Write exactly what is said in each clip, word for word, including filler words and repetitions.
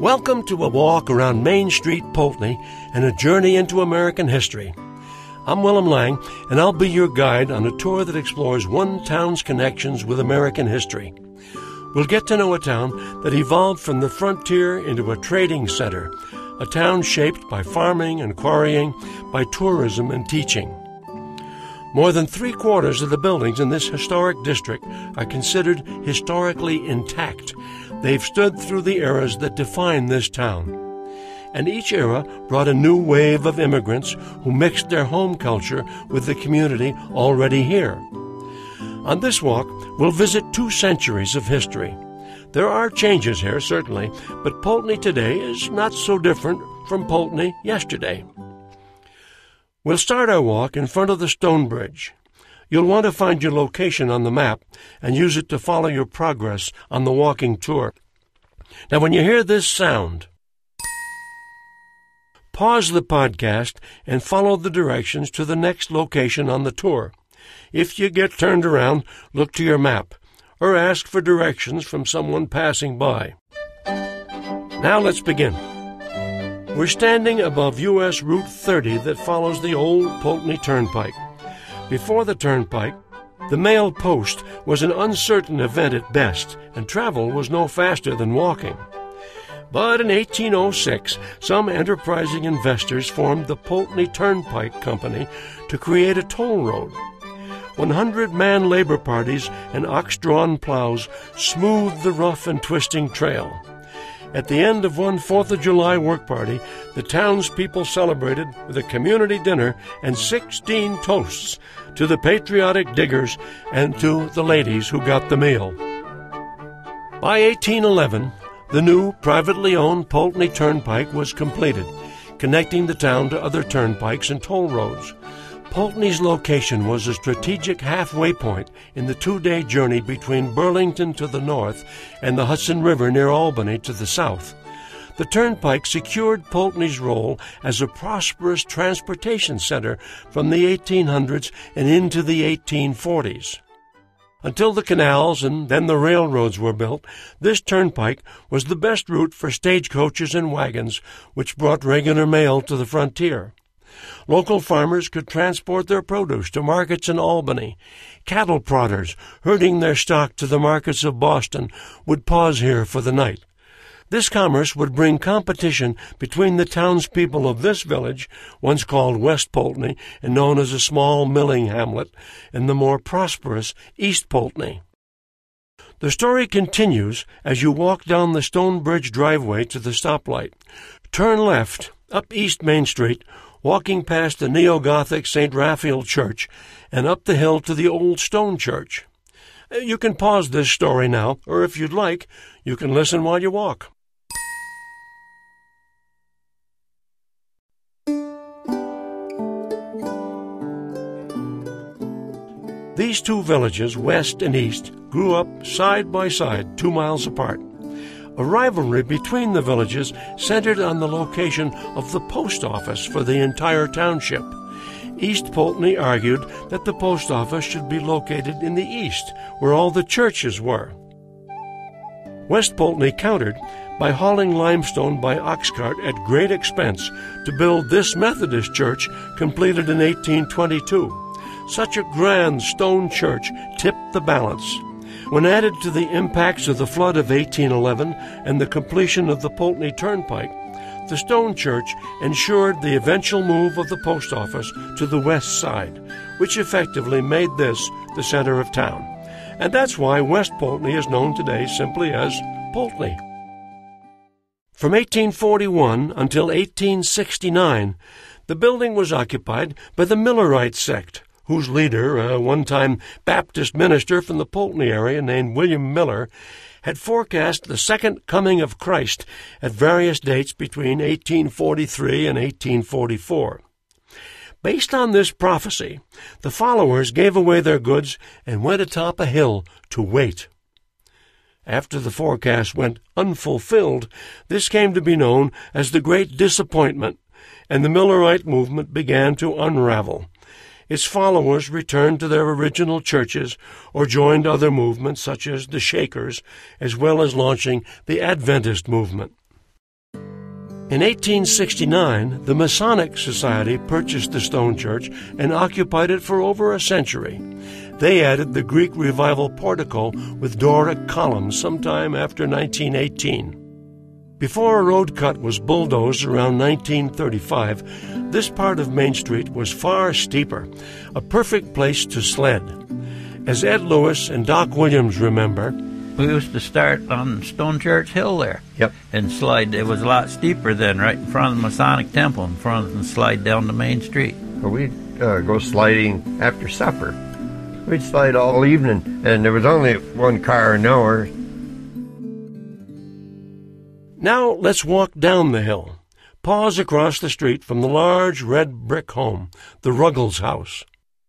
Welcome to a walk around Main Street, Poultney, and a journey into American history. I'm Willem Lang, and I'll be your guide on a tour that explores one town's connections with American history. We'll get to know a town that evolved from the frontier into a trading center, a town shaped by farming and quarrying, by tourism and teaching. More than three-quarters of the buildings in this historic district are considered historically intact. They've stood through the eras that define this town. And each era brought a new wave of immigrants who mixed their home culture with the community already here. On this walk, we'll visit two centuries of history. There are changes here, certainly, but Poultney today is not so different from Poultney yesterday. We'll start our walk in front of the Stone Bridge. You'll want to find your location on the map and use it to follow your progress on the walking tour. Now, when you hear this sound, pause the podcast and follow the directions to the next location on the tour. If you get turned around, look to your map or ask for directions from someone passing by. Now let's begin. We're standing above U S Route thirty that follows the old Poultney Turnpike. Before the turnpike, the mail post was an uncertain event at best, and travel was no faster than walking. But in eighteen oh six, some enterprising investors formed the Poultney Turnpike Company to create a toll road. one hundred man labor parties and ox-drawn plows smoothed the rough and twisting trail. At the end of one Fourth of July work party, the townspeople celebrated with a community dinner and sixteen toasts to the patriotic diggers and to the ladies who got the meal. By eighteen eleven, the new privately owned Poultney Turnpike was completed, connecting the town to other turnpikes and toll roads. Poultney's location was a strategic halfway point in the two-day journey between Burlington to the north and the Hudson River near Albany to the south. The turnpike secured Poultney's role as a prosperous transportation center from the eighteen hundreds and into the eighteen forties. Until the canals and then the railroads were built, this turnpike was the best route for stagecoaches and wagons, which brought regular mail to the frontier. Local farmers could transport their produce to markets in Albany. Cattle prodders, herding their stock to the markets of Boston, would pause here for the night. This commerce would bring competition between the townspeople of this village, once called West Poultney and known as a small milling hamlet, and the more prosperous East Poultney. The story continues as you walk down the Stone Bridge driveway to the stoplight. Turn left, up East Main Street, walking past the neo-Gothic Saint Raphael Church and up the hill to the Old Stone Church. You can pause this story now, or if you'd like, you can listen while you walk. These two villages, west and east, grew up side by side, two miles apart. A rivalry between the villages centered on the location of the post office for the entire township. East Poultney argued that the post office should be located in the east, where all the churches were. West Poultney countered by hauling limestone by ox cart at great expense to build this Methodist church, completed in eighteen twenty-two. Such a grand stone church tipped the balance. When added to the impacts of the flood of eighteen eleven and the completion of the Poultney Turnpike, the stone church ensured the eventual move of the post office to the west side, which effectively made this the center of town. And that's why West Poultney is known today simply as Poultney. From eighteen forty-one until eighteen sixty-nine, the building was occupied by the Millerite sect, whose leader, a one-time Baptist minister from the Poultney area named William Miller, had forecast the second coming of Christ at various dates between eighteen forty-three and eighteen forty-four. Based on this prophecy, the followers gave away their goods and went atop a hill to wait. After the forecast went unfulfilled, this came to be known as the Great Disappointment, and the Millerite movement began to unravel. Its followers returned to their original churches or joined other movements such as the Shakers, as well as launching the Adventist movement. In eighteen sixty-nine, the Masonic Society purchased the stone church and occupied it for over a century. They added the Greek Revival portico with Doric columns sometime after nineteen eighteen. Before a road cut was bulldozed around nineteen thirty-five, this part of Main Street was far steeper, a perfect place to sled. As Ed Lewis and Doc Williams remember, we used to start on Stone Church Hill there. Yep. And slide. It was a lot steeper then, right in front of the Masonic Temple, in front and slide down the main street. Well, we'd uh, go sliding after supper. We'd slide all evening, and there was only one car an hour. Now let's walk down the hill. Pause across the street from the large red brick home, the Ruggles house.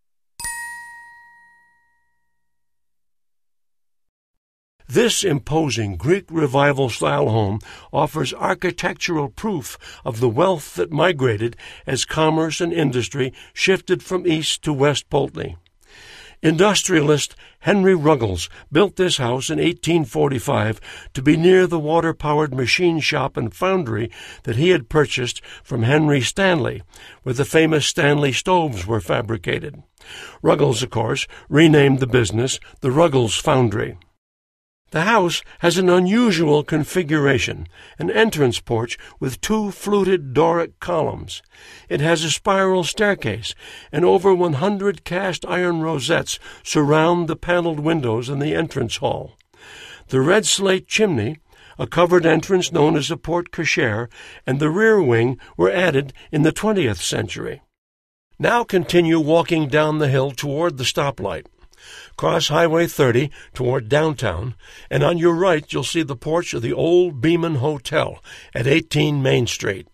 This imposing Greek Revival-style home offers architectural proof of the wealth that migrated as commerce and industry shifted from east to west Poultney. Industrialist Henry Ruggles built this house in eighteen forty-five to be near the water-powered machine shop and foundry that he had purchased from Henry Stanley, where the famous Stanley stoves were fabricated. Ruggles, of course, renamed the business the Ruggles Foundry. The house has an unusual configuration, an entrance porch with two fluted Doric columns. It has a spiral staircase, and over one hundred cast iron rosettes surround the paneled windows in the entrance hall. The red slate chimney, a covered entrance known as a porte cochere, and the rear wing were added in the twentieth century. Now continue walking down the hill toward the stoplight. Cross Highway thirty toward downtown, and on your right you'll see the porch of the old Beeman Hotel at eighteen Main Street.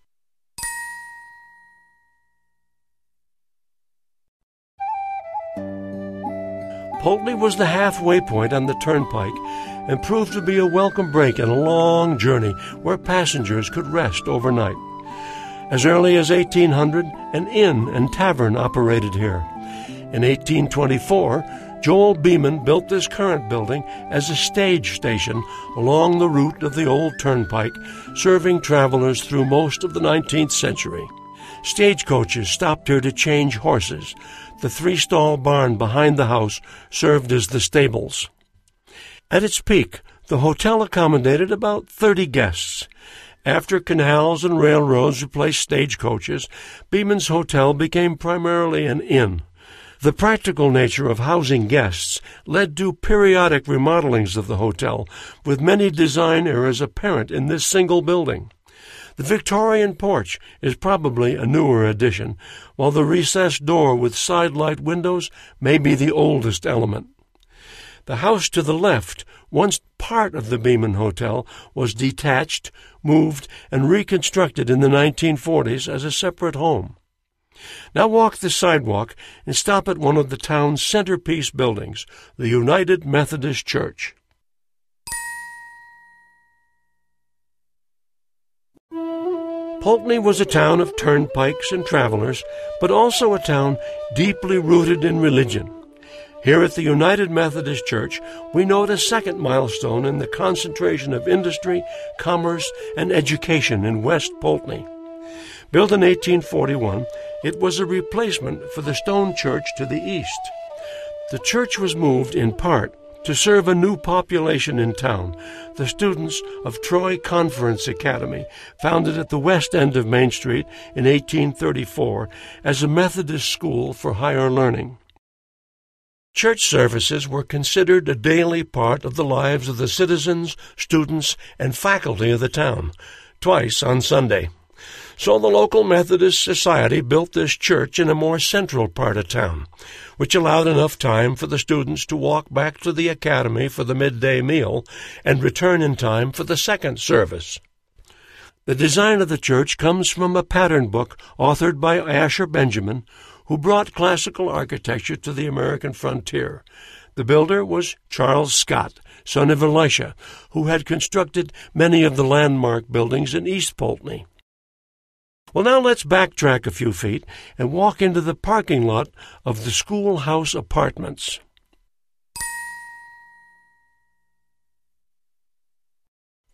Poultney was the halfway point on the turnpike and proved to be a welcome break in a long journey where passengers could rest overnight. As early as eighteen hundred, an inn and tavern operated here. In eighteen twenty-four, Joel Beeman built this current building as a stage station along the route of the old turnpike, serving travelers through most of the nineteenth century. Stagecoaches stopped here to change horses. The three-stall barn behind the house served as the stables. At its peak, the hotel accommodated about thirty guests. After canals and railroads replaced stagecoaches, Beeman's Hotel became primarily an inn. The practical nature of housing guests led to periodic remodelings of the hotel, with many design errors apparent in this single building. The Victorian porch is probably a newer addition, while the recessed door with side-light windows may be the oldest element. The house to the left, once part of the Beeman Hotel, was detached, moved, and reconstructed in the nineteen forties as a separate home. Now walk the sidewalk and stop at one of the town's centerpiece buildings, the United Methodist Church. Poultney was a town of turnpikes and travelers, but also a town deeply rooted in religion. Here at the United Methodist Church, we note a second milestone in the concentration of industry, commerce, and education in West Poultney. Built in eighteen forty-one, it was a replacement for the stone church to the east. The church was moved, in part, to serve a new population in town, the students of Troy Conference Academy, founded at the west end of Main Street in eighteen thirty-four as a Methodist school for higher learning. Church services were considered a daily part of the lives of the citizens, students, and faculty of the town, twice on Sunday. So the local Methodist Society built this church in a more central part of town, which allowed enough time for the students to walk back to the academy for the midday meal and return in time for the second service. The design of the church comes from a pattern book authored by Asher Benjamin, who brought classical architecture to the American frontier. The builder was Charles Scott, son of Elisha, who had constructed many of the landmark buildings in East Poultney. Well, now let's backtrack a few feet and walk into the parking lot of the Schoolhouse Apartments.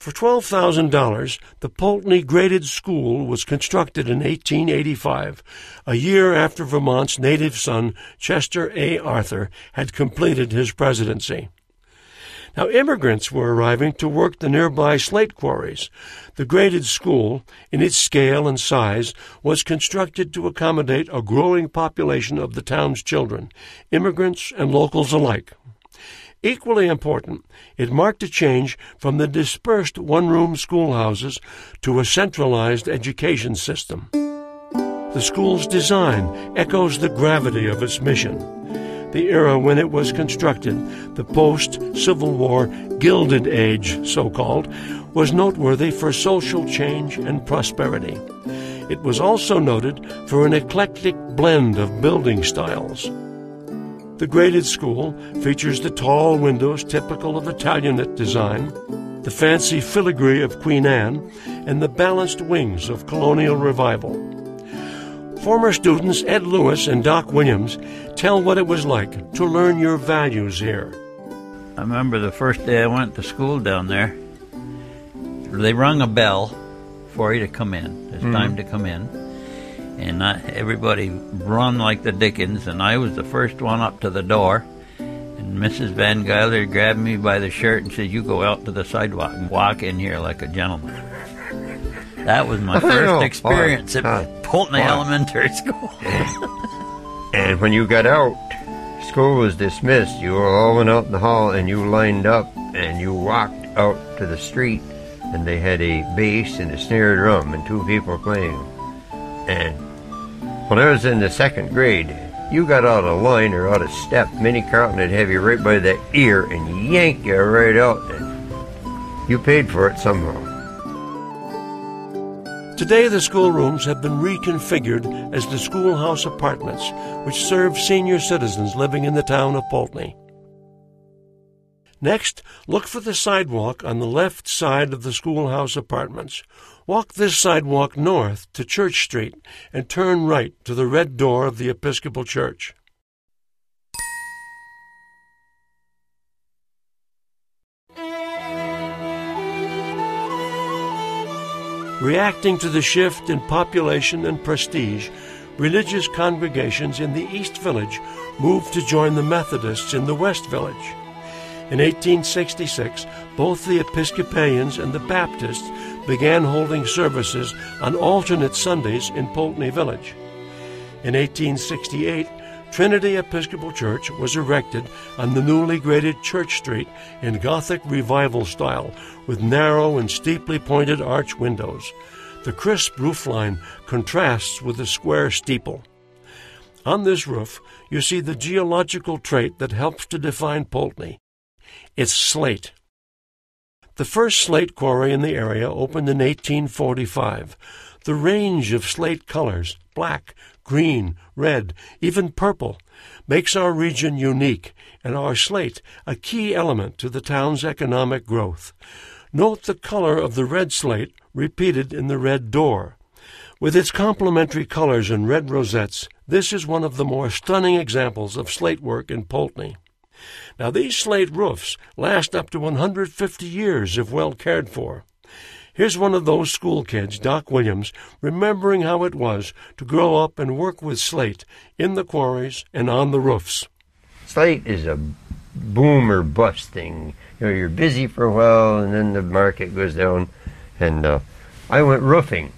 For twelve thousand dollars, the Poultney Graded School was constructed in eighteen eighty-five, a year after Vermont's native son, Chester A. Arthur, had completed his presidency. Now, immigrants were arriving to work the nearby slate quarries. The graded school, in its scale and size, was constructed to accommodate a growing population of the town's children, immigrants and locals alike. Equally important, it marked a change from the dispersed one-room schoolhouses to a centralized education system. The school's design echoes the gravity of its mission. The era when it was constructed, the post-Civil War Gilded Age, so-called, was noteworthy for social change and prosperity. It was also noted for an eclectic blend of building styles. The graded school features the tall windows typical of Italianate design, the fancy filigree of Queen Anne, and the balanced wings of colonial revival. Former students Ed Lewis and Doc Williams tell what it was like to learn your values here. I remember the first day I went to school down there, they rung a bell for you to come in. It's mm-hmm. time to come in. And I, everybody run like the dickens, and I was the first one up to the door. And Missus Van Guyler grabbed me by the shirt and said, "You go out to the sidewalk and walk in here like a gentleman." That was my first experience at uh, Poultney Elementary School. And when you got out, school was dismissed. You all went out in the hall, and you lined up, and you walked out to the street, and they had a bass and a snare drum, and two people playing. And when I was in the second grade, you got out of line or out of step, Minnie Carlton would have you right by the ear and yank you right out, and you paid for it somehow. Today, the schoolrooms have been reconfigured as the schoolhouse apartments, which serve senior citizens living in the town of Poultney. Next, look for the sidewalk on the left side of the schoolhouse apartments. Walk this sidewalk north to Church Street and turn right to the red door of the Episcopal Church. Reacting to the shift in population and prestige, religious congregations in the East Village moved to join the Methodists in the West Village. In eighteen sixty-six, both the Episcopalians and the Baptists began holding services on alternate Sundays in Poultney Village. In eighteen sixty-eight, Trinity Episcopal Church was erected on the newly graded Church Street in Gothic Revival style, with narrow and steeply pointed arch windows. The crisp roofline contrasts with the square steeple. On this roof, you see the geological trait that helps to define Poultney. It's slate. The first slate quarry in the area opened in eighteen forty-five. The range of slate colors, black, green, red, even purple, makes our region unique and our slate a key element to the town's economic growth. Note the color of the red slate repeated in the red door. With its complementary colors and red rosettes, this is one of the more stunning examples of slate work in Poultney. Now, these slate roofs last up to one hundred fifty years if well cared for. Here's one of those school kids, Doc Williams, remembering how it was to grow up and work with slate in the quarries and on the roofs. Slate is a boom or bust thing. You know, you're busy for a while, and then the market goes down. And uh, I went roofing,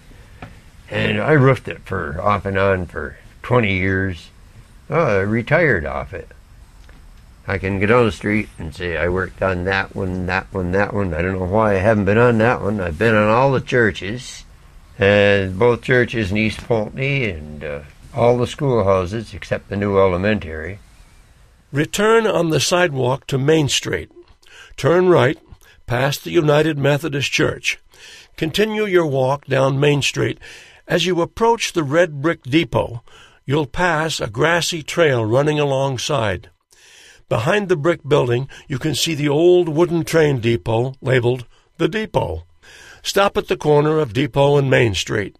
and I roofed it for off and on for twenty years. Oh, I retired off it. I can get on the street and say, I worked on that one, that one, that one. I don't know why I haven't been on that one. I've been on all the churches, and both churches in East Poultney, and uh, all the schoolhouses except the new elementary. Return on the sidewalk to Main Street. Turn right, past the United Methodist Church. Continue your walk down Main Street. As you approach the red brick depot, you'll pass a grassy trail running alongside. Behind the brick building, you can see the old wooden train depot labeled The Depot. Stop at the corner of Depot and Main Street.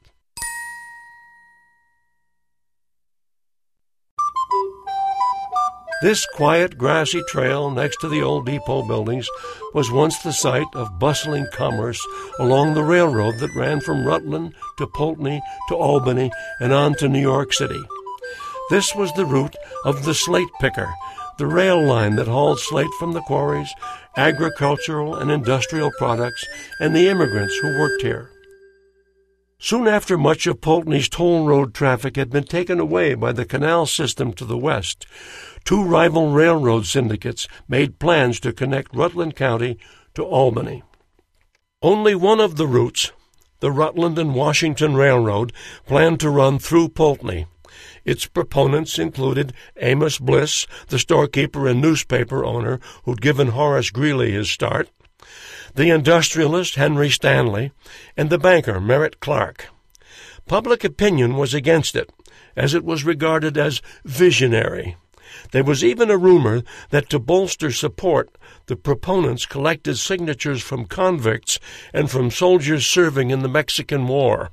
This quiet, grassy trail next to the old depot buildings was once the site of bustling commerce along the railroad that ran from Rutland to Poultney to Albany and on to New York City. This was the route of the slate picker, the rail line that hauled slate from the quarries, agricultural and industrial products, and the immigrants who worked here. Soon after much of Poultney's toll road traffic had been taken away by the canal system to the west, two rival railroad syndicates made plans to connect Rutland County to Albany. Only one of the routes, the Rutland and Washington Railroad, planned to run through Poultney. Its proponents included Amos Bliss, the storekeeper and newspaper owner who'd given Horace Greeley his start, the industrialist Henry Stanley, and the banker Merritt Clark. Public opinion was against it, as it was regarded as visionary. There was even a rumor that to bolster support, the proponents collected signatures from convicts and from soldiers serving in the Mexican War.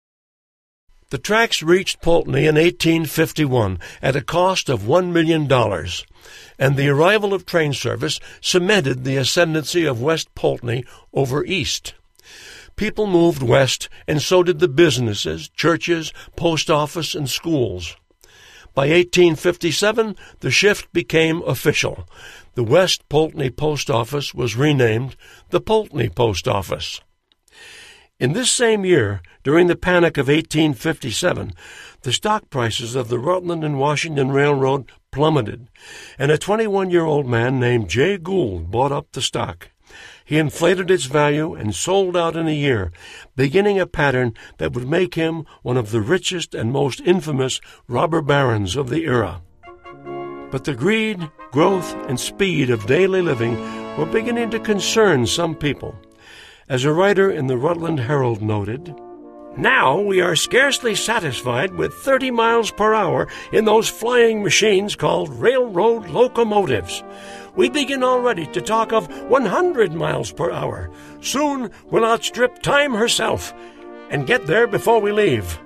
The tracks reached Poultney in eighteen fifty-one at a cost of one million dollars, and the arrival of train service cemented the ascendancy of West Poultney over East. People moved west, and so did the businesses, churches, post office, and schools. By eighteen fifty-seven, the shift became official. The West Poultney Post Office was renamed the Poultney Post Office. In this same year, during the Panic of eighteen fifty-seven, the stock prices of the Rutland and Washington Railroad plummeted, and a twenty-one-year-old man named Jay Gould bought up the stock. He inflated its value and sold out in a year, beginning a pattern that would make him one of the richest and most infamous robber barons of the era. But the greed, growth, and speed of daily living were beginning to concern some people. As a writer in the Rutland Herald noted, "Now we are scarcely satisfied with thirty miles per hour in those flying machines called railroad locomotives. We begin already to talk of one hundred miles per hour. Soon we'll outstrip time herself and get there before we leave."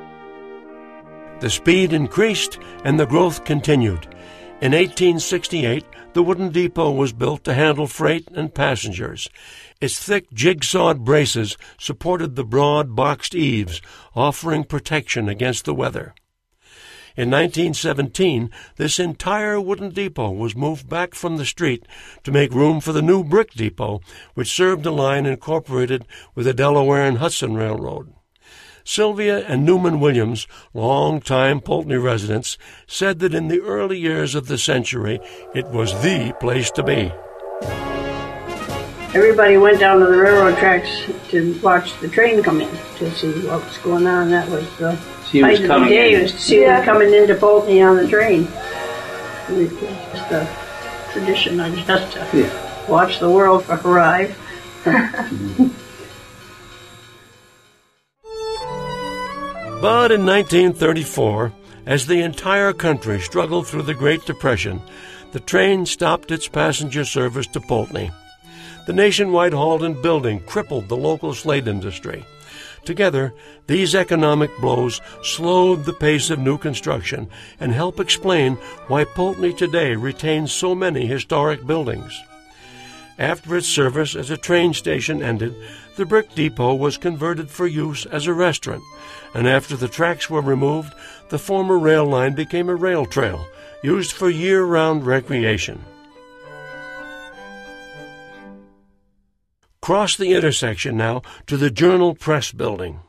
The speed increased and the growth continued. In eighteen sixty-eight, the wooden depot was built to handle freight and passengers. Its thick jigsawed braces supported the broad boxed eaves, offering protection against the weather. In nineteen seventeen, this entire wooden depot was moved back from the street to make room for the new brick depot, which served a line incorporated with the Delaware and Hudson Railroad. Sylvia and Newman Williams, long-time Poultney residents, said that in the early years of the century, it was the place to be. Everybody went down to the railroad tracks to watch the train come in, to see what was going on. That was the height of the day, was to see them coming into Poultney on the train. It was just a tradition, I guess, to yeah. watch the world arrive. But in nineteen thirty-four, as the entire country struggled through the Great Depression, the train stopped its passenger service to Poultney. The nationwide halt and building crippled the local slate industry. Together, these economic blows slowed the pace of new construction and help explain why Poultney today retains so many historic buildings. After its service as a train station ended, the brick depot was converted for use as a restaurant, and after the tracks were removed, the former rail line became a rail trail, used for year-round recreation. Cross the intersection now to the Journal Press building.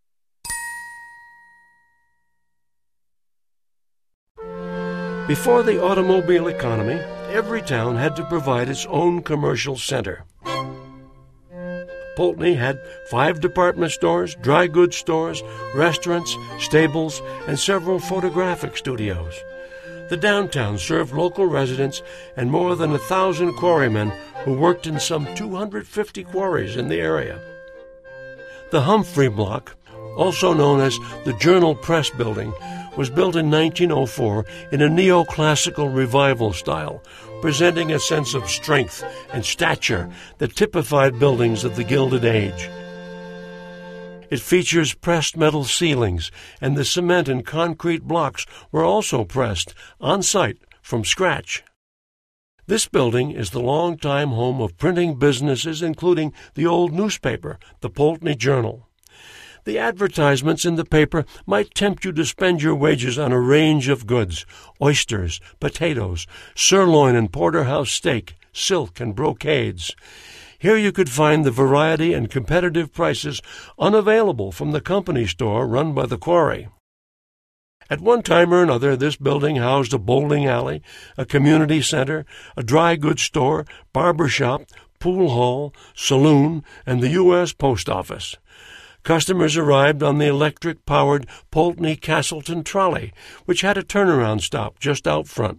Before the automobile economy, every town had to provide its own commercial center. Poultney had five department stores, dry goods stores, restaurants, stables, and several photographic studios. The downtown served local residents and more than a thousand quarrymen who worked in some two hundred fifty quarries in the area. The Humphrey Block, also known as the Journal Press Building, was built in nineteen oh four in a neoclassical revival style, presenting a sense of strength and stature that typified buildings of the Gilded Age. It features pressed metal ceilings, and the cement and concrete blocks were also pressed on site from scratch. This building is the longtime home of printing businesses, including the old newspaper, the Poultney Journal. The advertisements in the paper might tempt you to spend your wages on a range of goods: oysters, potatoes, sirloin and porterhouse steak, silk and brocades. Here you could find the variety and competitive prices unavailable from the company store run by the quarry. At one time or another, this building housed a bowling alley, a community center, a dry goods store, barber shop, pool hall, saloon, and the U S Post Office. Customers arrived on the electric-powered Poultney Castleton trolley, which had a turnaround stop just out front.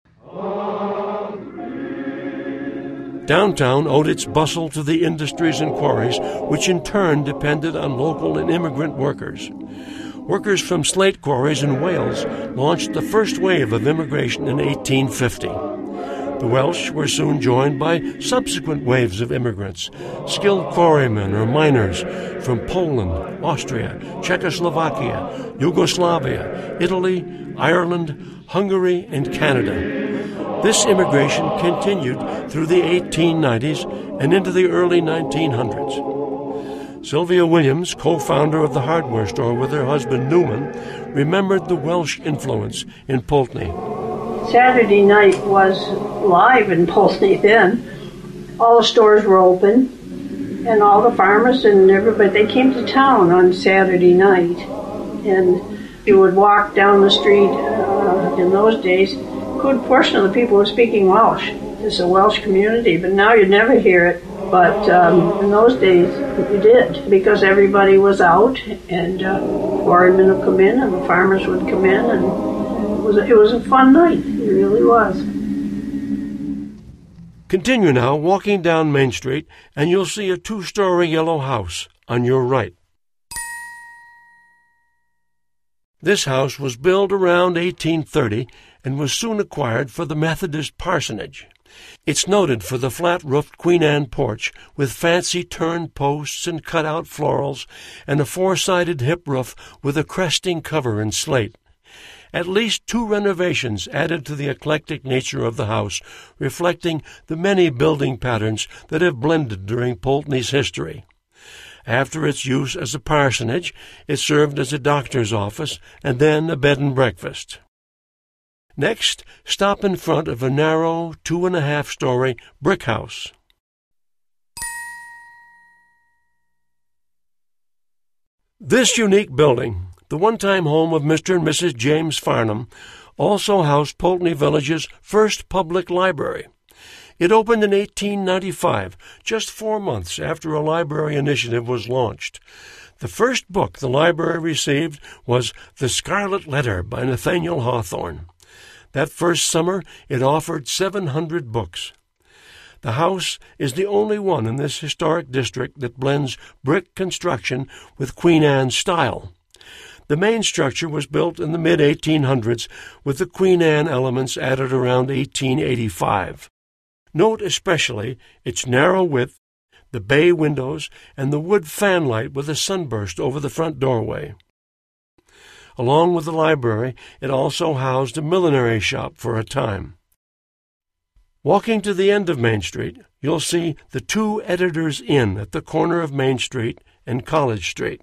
Downtown owed its bustle to the industries and quarries, which in turn depended on local and immigrant workers. Workers from slate quarries in Wales launched the first wave of immigration in eighteen fifty. The Welsh were soon joined by subsequent waves of immigrants, skilled quarrymen or miners from Poland, Austria, Czechoslovakia, Yugoslavia, Italy, Ireland, Hungary, and Canada. This immigration continued through the eighteen nineties and into the early nineteen hundreds. Sylvia Williams, co-founder of the hardware store with her husband Newman, remembered the Welsh influence in Poultney. Saturday night was live in Poultney then. All the stores were open, and all the farmers and everybody, they came to town on Saturday night. And you would walk down the street uh, in those days. A good portion of the people were speaking Welsh. It's a Welsh community, but now you'd never hear it. But um, in those days, you did, because everybody was out, and uh, quarrymen would come in, and the farmers would come in, and it was, it was a fun night. It really was. Continue now walking down Main Street, and you'll see a two-story yellow house on your right. This house was built around eighteen thirty and was soon acquired for the Methodist parsonage. It's noted for the flat-roofed Queen Anne porch with fancy turned posts and cut-out florals and a four-sided hip roof with a cresting cover in slate. At least two renovations added to the eclectic nature of the house, reflecting the many building patterns that have blended during Poultney's history. After its use as a parsonage, it served as a doctor's office and then a bed and breakfast. Next, stop in front of a narrow, two-and-a-half-story brick house. This unique building, the one-time home of Mister and Missus James Farnham, also housed Poultney Village's first public library. It opened in eighteen ninety-five, just four months after a library initiative was launched. The first book the library received was The Scarlet Letter by Nathaniel Hawthorne. That first summer, it offered seven hundred books. The house is the only one in this historic district that blends brick construction with Queen Anne style. The main structure was built in the mid eighteen hundreds, with the Queen Anne elements added around eighteen eighty-five. Note especially its narrow width, the bay windows, and the wood fanlight with a sunburst over the front doorway. Along with the library, it also housed a millinery shop for a time. Walking to the end of Main Street, you'll see the Two Editors Inn at the corner of Main Street and College Street.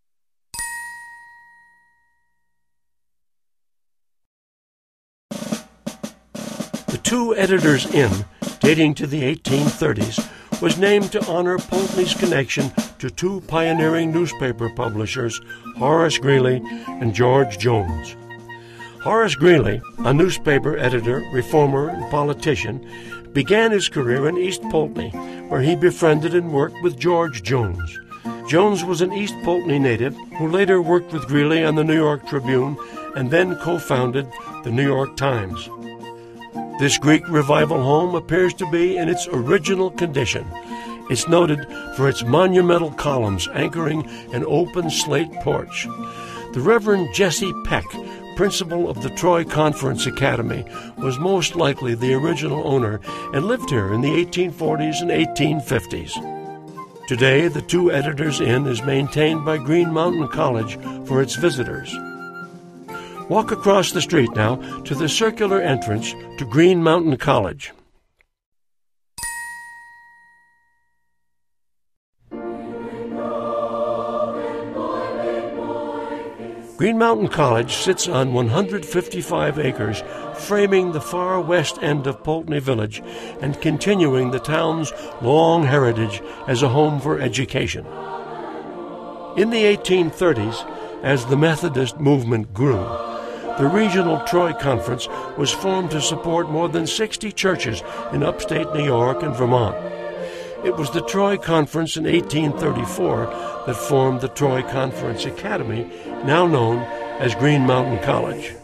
The Two Editors Inn, dating to the eighteen thirties, was named to honor Poultney's connection to two pioneering newspaper publishers, Horace Greeley and George Jones. Horace Greeley, a newspaper editor, reformer, and politician, began his career in East Poultney, where he befriended and worked with George Jones. Jones was an East Poultney native who later worked with Greeley on the New York Tribune and then co-founded the New York Times. This Greek revival home appears to be in its original condition. It's noted for its monumental columns anchoring an open slate porch. The Reverend Jesse Peck, principal of the Troy Conference Academy, was most likely the original owner and lived here in the eighteen forties and eighteen fifties. Today, the Two Editors Inn is maintained by Green Mountain College for its visitors. Walk across the street now to the circular entrance to Green Mountain College. Green Mountain College sits on one hundred fifty-five acres, framing the far west end of Poultney Village and continuing the town's long heritage as a home for education. In the eighteen thirties, as the Methodist movement grew, the Regional Troy Conference was formed to support more than sixty churches in upstate New York and Vermont. It was the Troy Conference in eighteen thirty-four that formed the Troy Conference Academy, now known as Green Mountain College.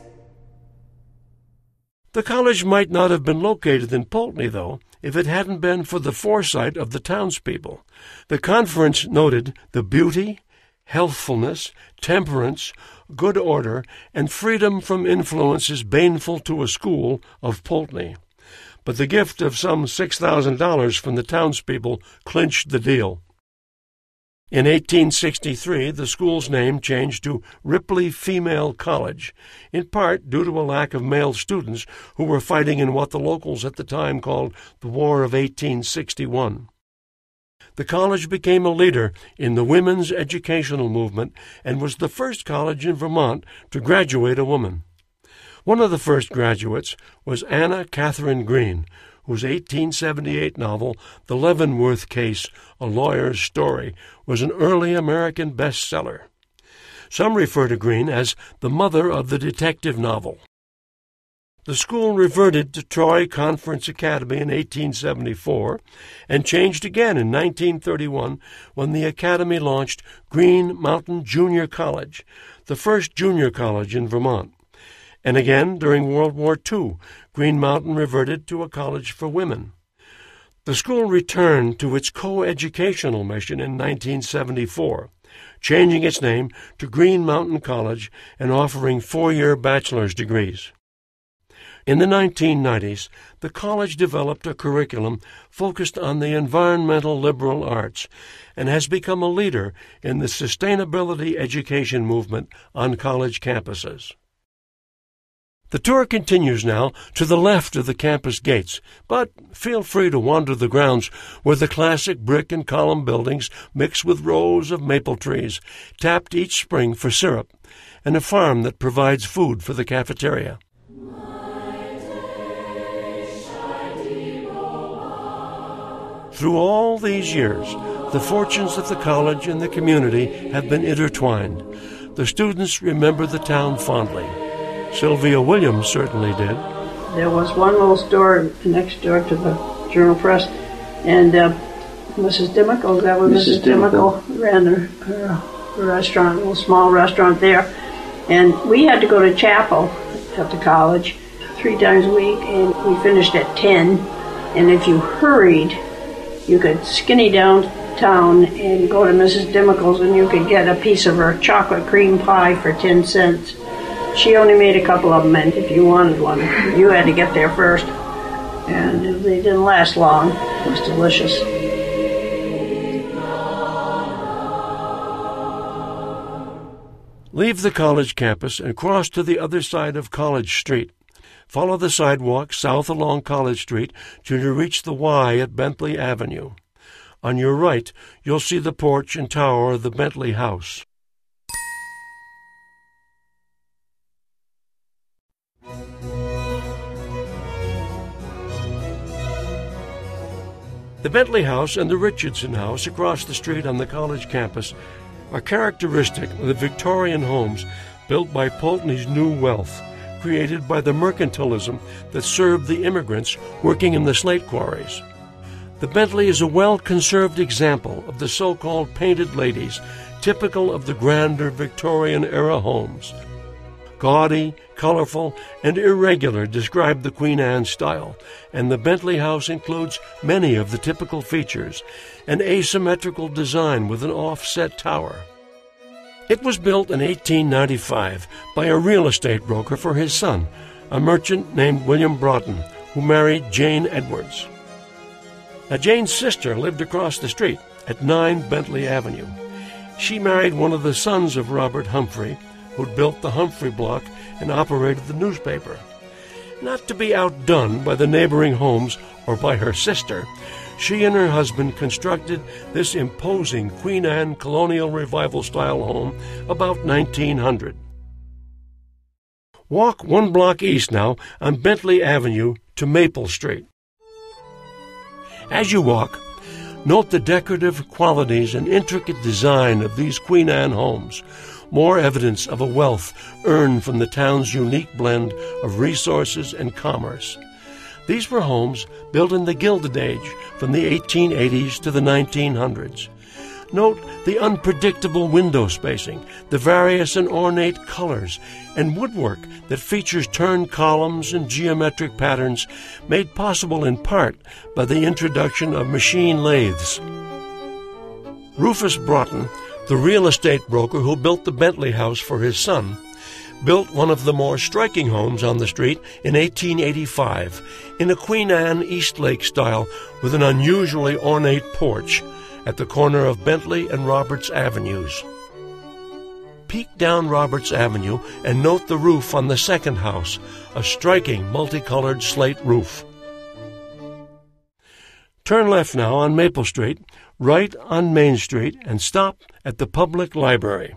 The college might not have been located in Poultney, though, if it hadn't been for the foresight of the townspeople. The conference noted the beauty, healthfulness, temperance, good order, and freedom from influences baneful to a school of Poultney. But the gift of some six thousand dollars from the townspeople clinched the deal. In eighteen sixty-three, the school's name changed to Ripley Female College, in part due to a lack of male students who were fighting in what the locals at the time called the War of eighteen sixty-one. The college became a leader in the women's educational movement and was the first college in Vermont to graduate a woman. One of the first graduates was Anna Catherine Green, whose eighteen seventy-eight novel, The Leavenworth Case, A Lawyer's Story, was an early American bestseller. Some refer to Green as the mother of the detective novel. The school reverted to Troy Conference Academy in eighteen seventy-four and changed again in nineteen thirty-one when the academy launched Green Mountain Junior College, the first junior college in Vermont. And again, during World War Two, Green Mountain reverted to a college for women. The school returned to its co-educational mission in nineteen seventy-four, changing its name to Green Mountain College and offering four-year bachelor's degrees. In the nineteen nineties, the college developed a curriculum focused on the environmental liberal arts and has become a leader in the sustainability education movement on college campuses. The tour continues now to the left of the campus gates, but feel free to wander the grounds where the classic brick and column buildings mix with rows of maple trees, tapped each spring for syrup, and a farm that provides food for the cafeteria. Through all these years, the fortunes of the college and the community have been intertwined. The students remember the town fondly. Sylvia Williams certainly did. There was one little store next door to the Journal-Press, and uh, Missus Dimickle, that was Missus Dimickle, ran her, her, her restaurant, a little small restaurant there. And we had to go to chapel at the college three times a week, and we finished at ten. And if you hurried, you could skinny downtown and go to Missus Dimickle's, and you could get a piece of her chocolate cream pie for ten cents. She only made a couple of them, and if you wanted one, you had to get there first. And they didn't last long. It was delicious. Leave the college campus and cross to the other side of College Street. Follow the sidewalk south along College Street till you reach the Y at Bentley Avenue. On your right, you'll see the porch and tower of the Bentley House. The Bentley House and the Richardson House across the street on the college campus are characteristic of the Victorian homes built by Poultney's new wealth, created by the mercantilism that served the immigrants working in the slate quarries. The Bentley is a well-conserved example of the so-called painted ladies, typical of the grander Victorian-era homes. Gaudy, colorful, and irregular describe the Queen Anne style, and the Bentley House includes many of the typical features, an asymmetrical design with an offset tower. It was built in eighteen ninety-five by a real estate broker for his son, a merchant named William Broughton, who married Jane Edwards. Now, Jane's sister lived across the street at nine Bentley Avenue. She married one of the sons of Robert Humphrey, who'd built the Humphrey Block and operated the newspaper. Not to be outdone by the neighboring homes or by her sister, she and her husband constructed this imposing Queen Anne colonial revival-style home about nineteen hundred. Walk one block east now on Bentley Avenue to Maple Street. As you walk, note the decorative qualities and intricate design of these Queen Anne homes, more evidence of a wealth earned from the town's unique blend of resources and commerce. These were homes built in the Gilded Age from the eighteen eighties to the nineteen hundreds. Note the unpredictable window spacing, the various and ornate colors, and woodwork that features turned columns and geometric patterns made possible in part by the introduction of machine lathes. Rufus Broughton, the real estate broker who built the Bentley house for his son, built one of the more striking homes on the street in eighteen eighty-five in a Queen Anne Eastlake style with an unusually ornate porch at the corner of Bentley and Roberts Avenues. Peek down Roberts Avenue and note the roof on the second house, a striking multicolored slate roof. Turn left now on Maple Street, right on Main Street, and stop at the Public Library.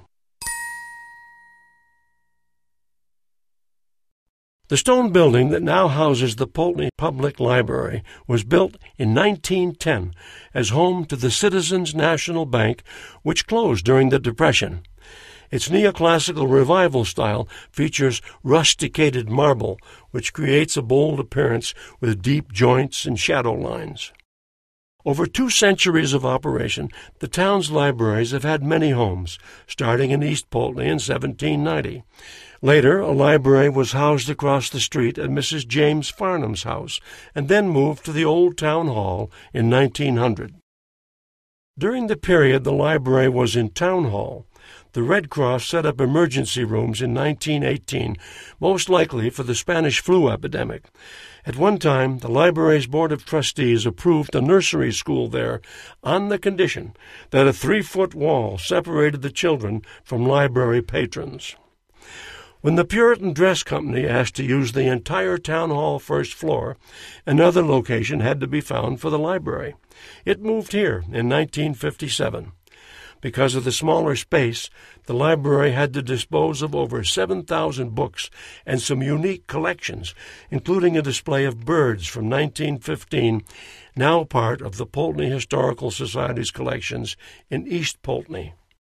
The stone building that now houses the Poultney Public Library was built in nineteen ten as home to the Citizens National Bank, which closed during the Depression. Its neoclassical revival style features rusticated marble, which creates a bold appearance with deep joints and shadow lines. Over two centuries of operation, the town's libraries have had many homes, starting in East Poultney in seventeen ninety. Later, a library was housed across the street at Missus James Farnham's house, and then moved to the old town hall in nineteen hundred. During the period the library was in town hall, the Red Cross set up emergency rooms in nineteen eighteen, most likely for the Spanish flu epidemic. At one time, the library's Board of Trustees approved a nursery school there on the condition that a three-foot wall separated the children from library patrons. When the Puritan Dress Company asked to use the entire town hall first floor, another location had to be found for the library. It moved here in nineteen fifty-seven. Because of the smaller space, the library had to dispose of over seven thousand books and some unique collections, including a display of birds from nineteen fifteen, now part of the Poultney Historical Society's collections in East Poultney.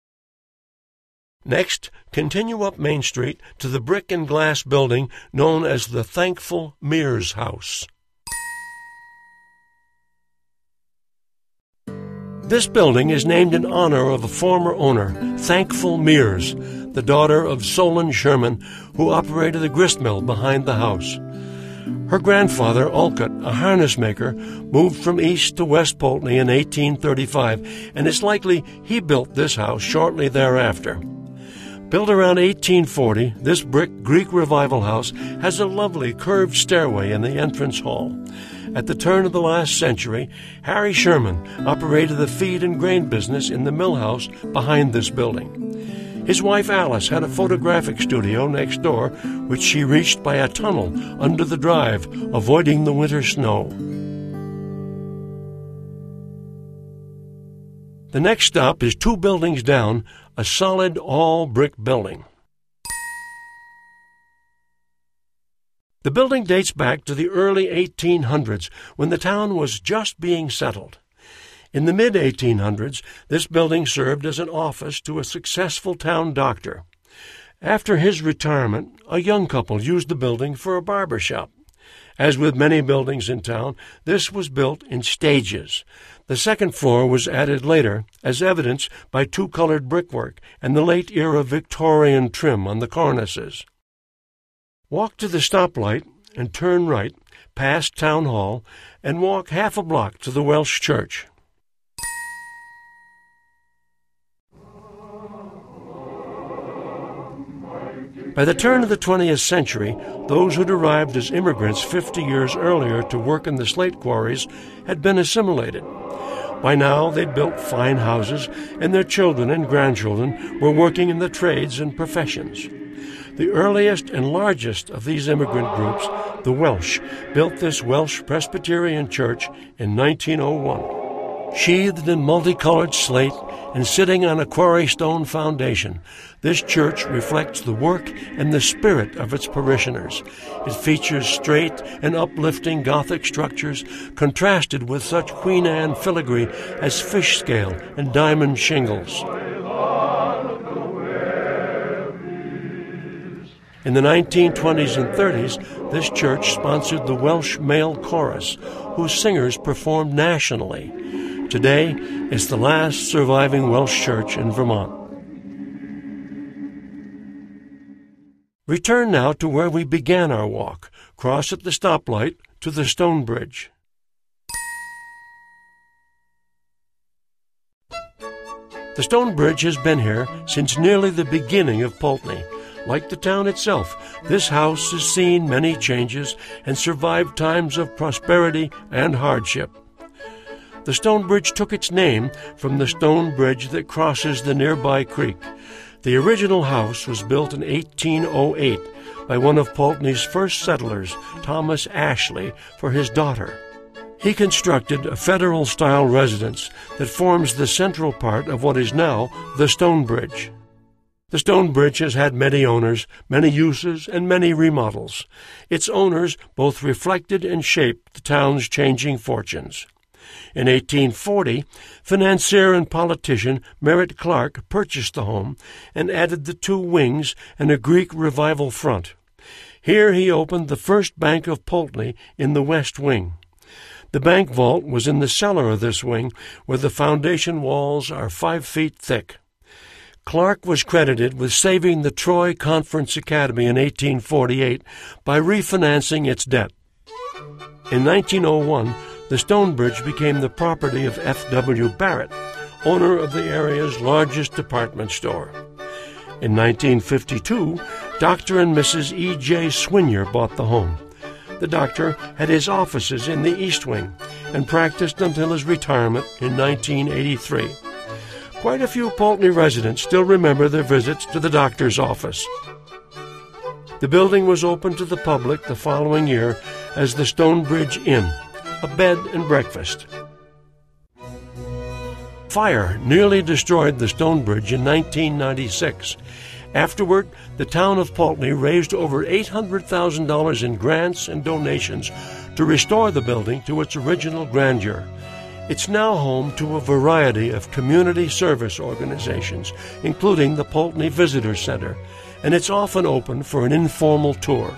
Next, continue up Main Street to the brick and glass building known as the Thankful Mears House. This building is named in honor of a former owner, Thankful Mears, the daughter of Solon Sherman, who operated the grist mill behind the house. Her grandfather, Olcott, a harness maker, moved from East to West Poultney in eighteen thirty-five, and it's likely he built this house shortly thereafter. Built around eighteen forty, this brick Greek Revival house has a lovely curved stairway in the entrance hall. At the turn of the last century, Harry Sherman operated the feed and grain business in the mill house behind this building. His wife Alice had a photographic studio next door, which she reached by a tunnel under the drive, avoiding the winter snow. The next stop is two buildings down, a solid all-brick building. The building dates back to the early eighteen hundreds, when the town was just being settled. In the mid eighteen hundreds, this building served as an office to a successful town doctor. After his retirement, a young couple used the building for a barber shop. As with many buildings in town, this was built in stages. The second floor was added later, as evidenced by two-colored brickwork and the late-era Victorian trim on the cornices. Walk to the stoplight and turn right, past Town Hall, and walk half a block to the Welsh Church. By the turn of the twentieth century, those who'd arrived as immigrants fifty years earlier to work in the slate quarries had been assimilated. By now, they'd built fine houses, and their children and grandchildren were working in the trades and professions. The earliest and largest of these immigrant groups, the Welsh, built this Welsh Presbyterian church in nineteen oh one. Sheathed in multicolored slate and sitting on a quarry stone foundation, this church reflects the work and the spirit of its parishioners. It features straight and uplifting Gothic structures contrasted with such Queen Anne filigree as fish scale and diamond shingles. In the nineteen twenties and thirties, this church sponsored the Welsh Male Chorus, whose singers performed nationally. Today, it's the last surviving Welsh church in Vermont. Return now to where we began our walk. Cross at the stoplight to the Stone Bridge. The Stone Bridge has been here since nearly the beginning of Poultney. Like the town itself, this house has seen many changes and survived times of prosperity and hardship. The Stone Bridge took its name from the stone bridge that crosses the nearby creek. The original house was built in eighteen oh eight by one of Poultney's first settlers, Thomas Ashley, for his daughter. He constructed a federal-style residence that forms the central part of what is now the Stone Bridge. The Stone Bridge has had many owners, many uses, and many remodels. Its owners both reflected and shaped the town's changing fortunes. In eighteen forty, financier and politician Merritt Clark purchased the home and added the two wings and a Greek Revival front. Here he opened the first bank of Poultney in the west wing. The bank vault was in the cellar of this wing, where the foundation walls are five feet thick. Clark was credited with saving the Troy Conference Academy in eighteen forty-eight by refinancing its debt. In nineteen oh one, the Stone Bridge became the property of F W Barrett, owner of the area's largest department store. In nineteen fifty-two, Doctor and Missus E J Swinier bought the home. The doctor had his offices in the East Wing and practiced until his retirement in nineteen eighty-three. Quite a few Poultney residents still remember their visits to the doctor's office. The building was opened to the public the following year as the Stone Bridge Inn, a bed and breakfast. Fire nearly destroyed the Stone Bridge in nineteen ninety-six. Afterward, the town of Poultney raised over eight hundred thousand dollars in grants and donations to restore the building to its original grandeur. It's now home to a variety of community service organizations, including the Poultney Visitor Center, and it's often open for an informal tour.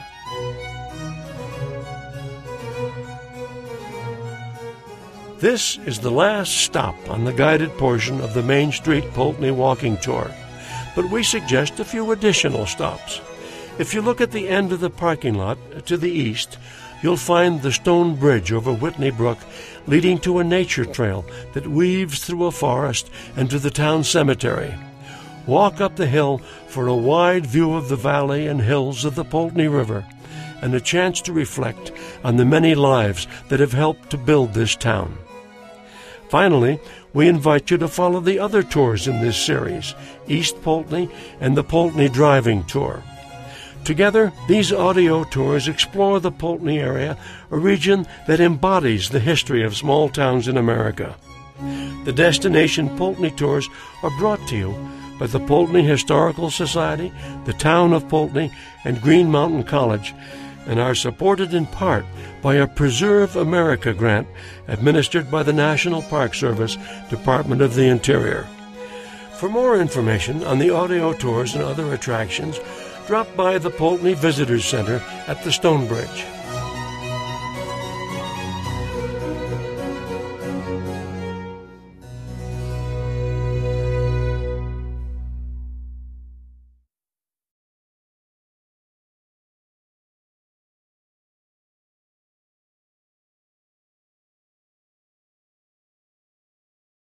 This is the last stop on the guided portion of the Main Street Poultney walking tour, but we suggest a few additional stops. If you look at the end of the parking lot to the east, you'll find the stone bridge over Whitney Brook leading to a nature trail that weaves through a forest and to the town cemetery. Walk up the hill for a wide view of the valley and hills of the Poultney River and a chance to reflect on the many lives that have helped to build this town. Finally, we invite you to follow the other tours in this series, East Poultney and the Poultney Driving Tour. Together, these audio tours explore the Poultney area, a region that embodies the history of small towns in America. The Destination Poultney Tours are brought to you by the Poultney Historical Society, the Town of Poultney, and Green Mountain College, and are supported in part by a Preserve America grant administered by the National Park Service, Department of the Interior. For more information on the audio tours and other attractions, drop by the Poultney Visitors Center at the Stone Bridge.